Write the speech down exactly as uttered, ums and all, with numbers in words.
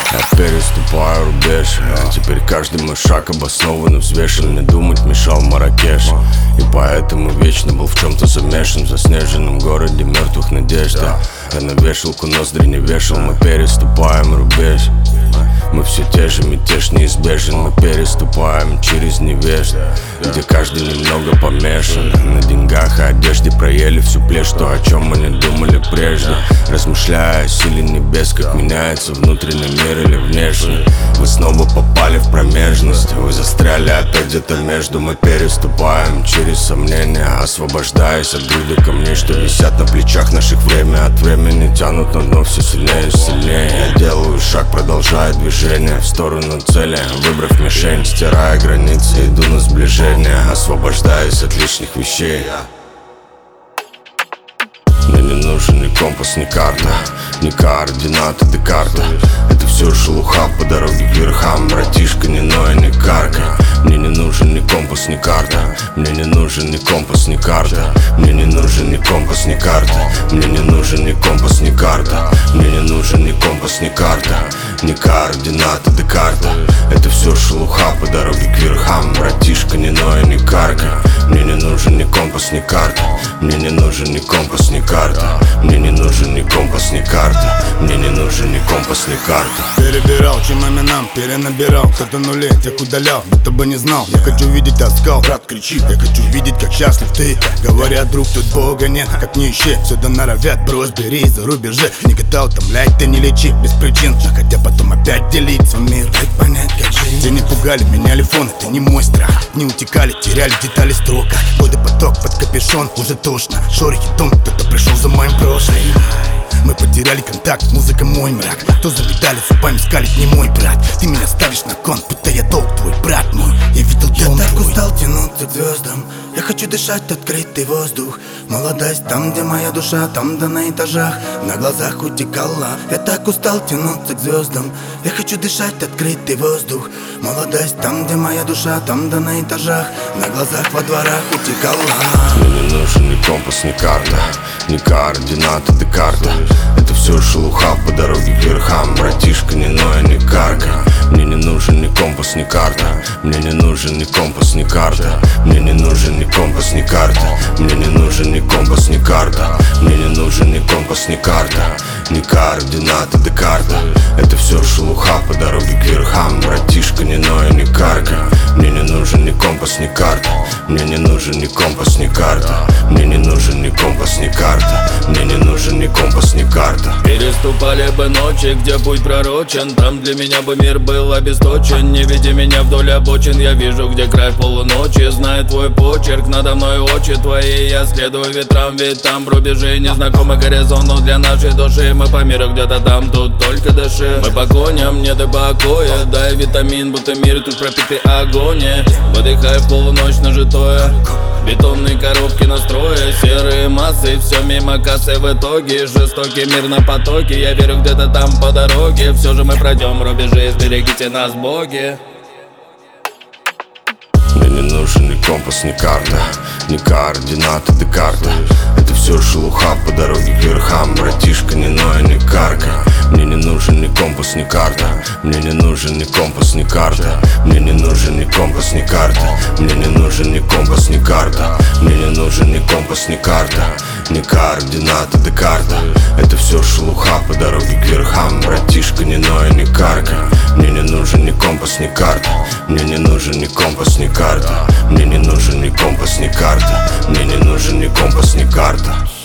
Я переступаю рубеж, а теперь каждый мой шаг обоснован и взвешен. Мне думать мешал Марракеш, и поэтому вечно был в чем-то замешан. В заснеженном городе мертвых надежд я на вешалку ноздри не вешал. Мы переступаем рубеж, мы все те же, мятеж неизбежен. Мы переступаем через невежд, где каждый немного помешан. На деньгах и одежде проели всю плешь, то, о чем мы не думали прежде. Размышляя о силе небес, как меняется внутренний мир или внешний. Вы снова попали в промежность, вы застряли опять где-то между. Мы переступаем через сомнения, освобождаясь от груды камней, что висят на плечах наших. Время от времени тянут на дно все сильнее и сильнее. Я делаю шаг, продолжая движение в сторону цели, выбрав мишень, стирая границы, иду на сближение, освобождаясь от лишних вещей. Мне не нужен ни компас, ни карта, ни координаты Декарта. Это все шелуха по дороге к верхам, братишка, не ноя, не каркай. Мне не нужен ни компас, ни карта, мне не нужен ни компас, ни карта. Мне не нужен ни компас, ни карта, мне не нужен ни компас, ни карта. Мне не нужен ни компас, ни карта, ни координаты Декарта. Это все шелуха по дороге к верхам, братишка, не ноя, не каркай. Мне не нужен ни компас, ни карта, мне не нужен ни компас, ни карта. Мне не нужен ни компас, ни карта, мне не нужен ни компас, ни карта. Перебирал, чем именам, перенабирал. Кто-то нулей, тех удалял, будто бы не знал. Я хочу видеть оскал, брат кричит. Я хочу видеть, как счастлив ты. Говорят, друг, тут Бога нет, как не ищи. Сюда норовят, брось, бери за рубежи. Не года утомлять, ты не лечи без причин, хотя потом опять делить свой мир. Дай понять, как жить. Те не пугали, меняли фон, это не мой страх. Не утекали, теряли детали строка. Годы поток под капюшон, уже тошно. Шорохи дом, кто-то пришел за моим прошлым. Мы потеряли контакт, музыка мой мрак. То залетали зубами, скалить не мой брат. Ты меня ставишь на кон, будто я долг твой, брат мой. Я видел дом Я так твой. устал тянуться к звездам. Я хочу дышать открытый воздух. Молодость там, где моя душа, там да на этажах на глазах утекала. Я так устал тянуться к звездам. Я хочу дышать открытый воздух. Молодость там, где моя душа, там да на этажах на глазах во дворах утекала. Мне не нужен ни компас, ни карта, ни координаты Декарта. Это все шелуха по дороге к верхам, братишка, не ноя, не каркай. Мне не нужен ни компас, ни карта, мне не нужен ни компас, ни карта. Мне не нужен ни компас, ни карта, мне не нужен ни компас, ни карта. Мне не нужен ни компас, ни карта, ни координаты Декарта. Это все шелуха по дороге к верхам, братишка, не ноя, не каркай. Мне не нужен ни компас, ни карта, мне не нужен ни компас, ни карта. Мне не нужен ни компас, ни карта, мне не нужен ни компас, ни карта. Переступали бы ночи, где путь пророчен. Там для меня бы мир был обесточен. Не видя меня вдоль обочин, я вижу, где край полуночи. Знаю твой почерк, надо мной очи твои. Я следую ветрам, ведь там в рубеже незнакомый горизонт, но для нашей души мы по миру где-то там, тут только дыши. Мы по коням, не до покоя. Дай витамин, будто мир тут пропитый агония. Выдыхай в полуночь нажитое. Бетонные коробки настроя, серые массы, все мимо кассы в итоге. Жестокий мир на потоке, я верю где-то там по дороге. Все же мы пройдем рубежи, сберегите нас, боги. Мне не нужен ни компас, ни карта, ни координаты Декарта. Это все шелуха по дороге к верхам, братишка, не ноя, не каркай. Мне не нужен ни компас, ни карта, мне не нужен ни компас, ни карта. Мне не нужен ни компас, ни карта, мне не нужен ни компас, ни карта. Мне не нужен ни компас, ни карта, ни координаты Декарта. Это все шелуха по дороге к верхам, братишка, не ноя, не каркай. Мне не нужен ни компас, ни карта, мне не нужен ни компас, ни карта. Мне не нужен ни компас, ни карта, мне не нужен ни компас, ни карта.